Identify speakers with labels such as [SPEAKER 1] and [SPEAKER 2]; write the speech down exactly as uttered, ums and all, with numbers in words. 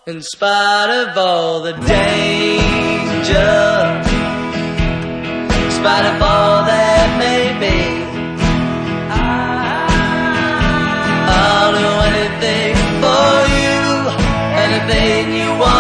[SPEAKER 1] In spite of all the danger, in spite of all that may be, I'll do anything for you, anything you want.